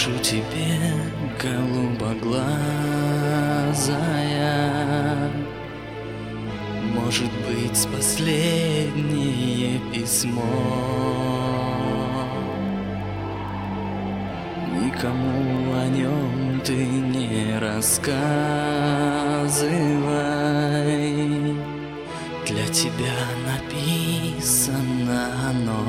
Пишу тебе, голубоглазая, может быть, последнее письмо. Никому о нем ты не рассказывай, для тебя написано оно.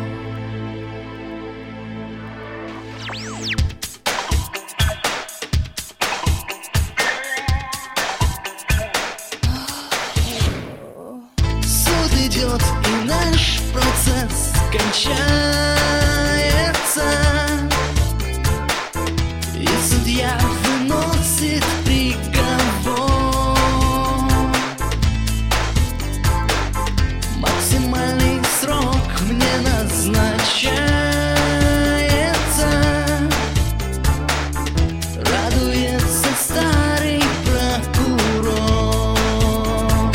Суд идет, и наш процесс кончается, и судья выносит приговор. Максимальный срок мне назначается, радуется старый прокурор.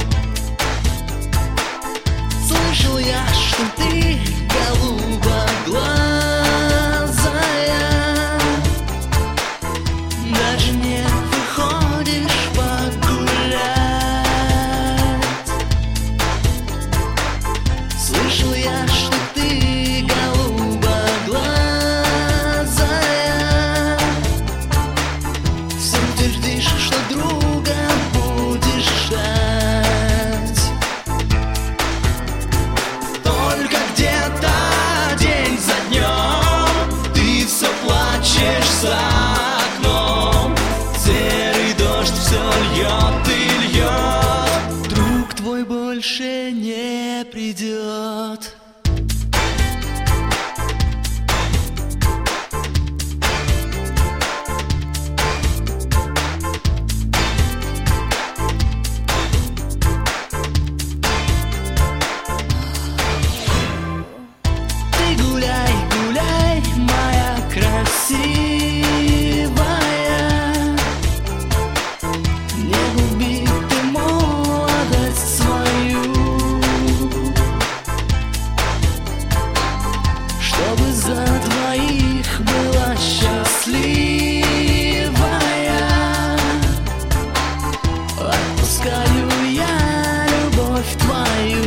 Слышал я, что ты голубоглазая, даже не выходишь погулять. Слышал я, что ты голубоглазая, всем твердишь, что друга будешь ждать. Только где-то день за днем ты все плачешь за окном. Серый дождь все льет и льет, друг твой больше не придет. Ты гуляй, гуляй, моя красивая, не губи ты молодость свою, чтобы за двоих была счастливая. Отпускаю я любовь твою.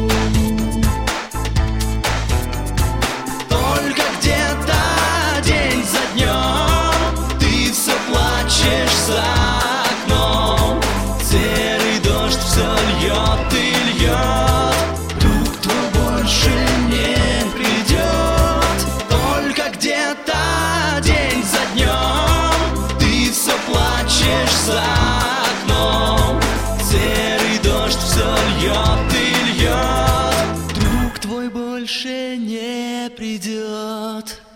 Только где-то день за днем ты все плачешь за окном. Серый дождь все льет и льет, друг твой больше не придет. Только где-то день за днем ты все плачешь за окном. Серый дождь все льет и льет, друг твой больше не придет.